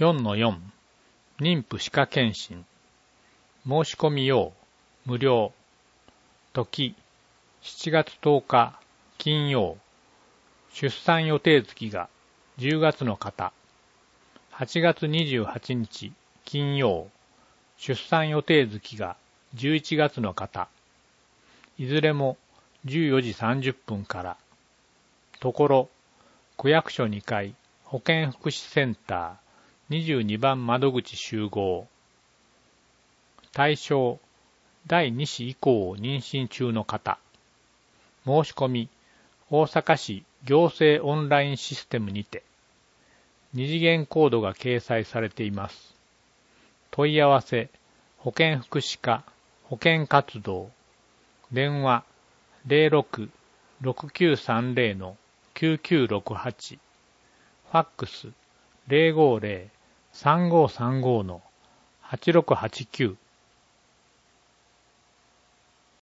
4-4 妊婦歯科検診申し込み用無料時7月10日金曜出産予定月が10月の方8月28日金曜出産予定月が11月の方いずれも14時30分からところ区役所2階保健福祉センター22番窓口集合対象第2子以降を妊娠中の方申し込み大阪市行政オンラインシステムにて二次元コードが掲載されています。問い合わせ保健福祉課保健活動電話 06-6930-9968 ファックス 050-3535-8689